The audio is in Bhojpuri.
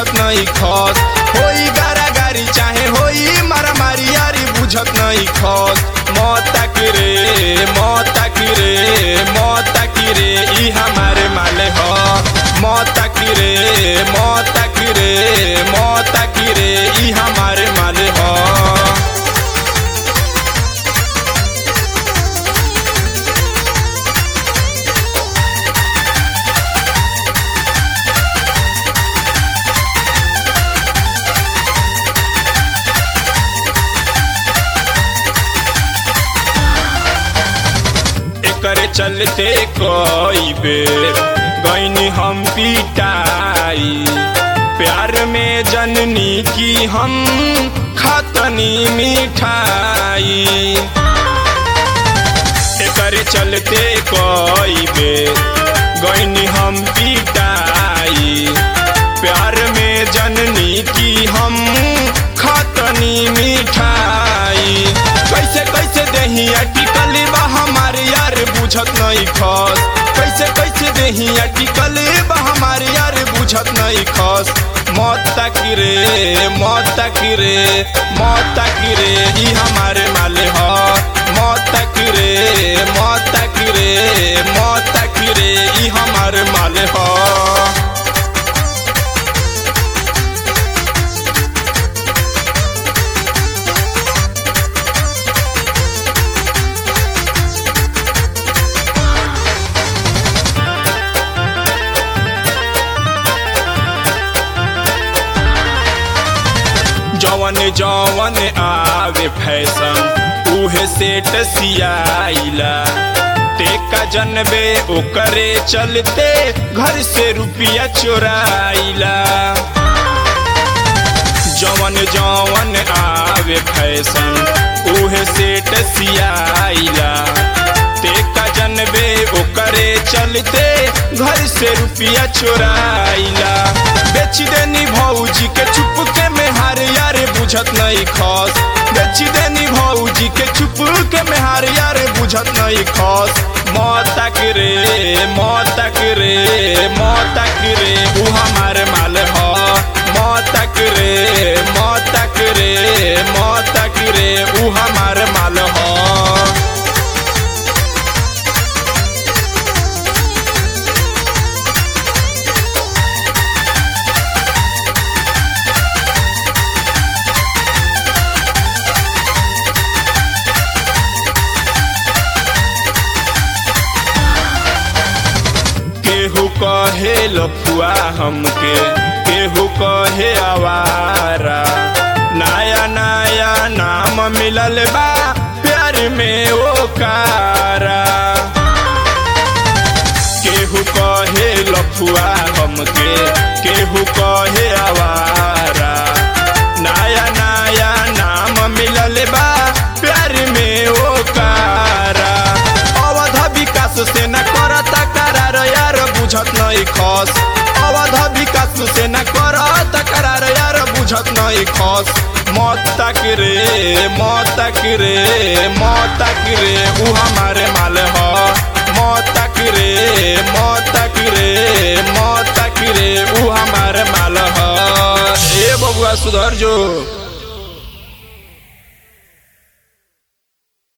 बुझत नहीं खस। होई गारा गारी चाहे होई मारा मारी यारी बुझत नहीं खस। मौता की रे मौता की रे मौता की रे ई हमारे माले हो। मौता की रे मौता की रे मौता की रे ई हमारे माले हो। करे चलते कोई बेर गईनी हम पिटाई। प्यार में जननी की हम खतनी मिठाई। करे चलते कोई बेर गईनी हम पिटाई। प्यार में जननी की हम खतनी मिठाई। कैसे कैसे देही टिकल बा हमारे यार बुझत नहीं खस। कैसे कैसे देही टिकल बा हमारे यार बुझत नहीं खस। मौता की रे मौता की रे मौता की रे ई हमारे माले हो। मौता की रे मौता की रे मौता की रे ई हमारे माले हो। जवन जवन आवे फैशन उहे सेट सियाइला। टेका जनबे ओकरे चलते घर से रुपया चोराइला। जवन जवन आवे फैशन उहे सेट सियाइला। टेका जनबे ओकरे चलते घर से रुपया चोराइला। बेच देनी भौजी के चुप के मेहार यार बुझत नहीं खस। बेच देनी भौजी के चुप के मेहार यार बुझत नहीं खस। मौता की रे मौता की रे मौता की रे ऊ हमारे माल हो। मौता की रे मौता की रे मौता की रे ऊ हमारे माल हो। केहू कहे लफुआ हमके केहू कहे आवारा। नया नया नाम मिलल बा प्यार में ओकारा। केहू कहे लफुआ हमके केहू कहे आवारा। नया नया नाम मिलल बा प्यार में ओकारा। अवध विकास से न करता करार यार बुझत नहीं खस। अवध विकास से न करता करार यार बुझत नहीं खस। मौता की रे मौता की रे मौता की रे ऊ हमारे माल हो। मौता की रे मौता की रे मौता की रे ऊ हमारे माल हो। ए बबुआ सुधर जो।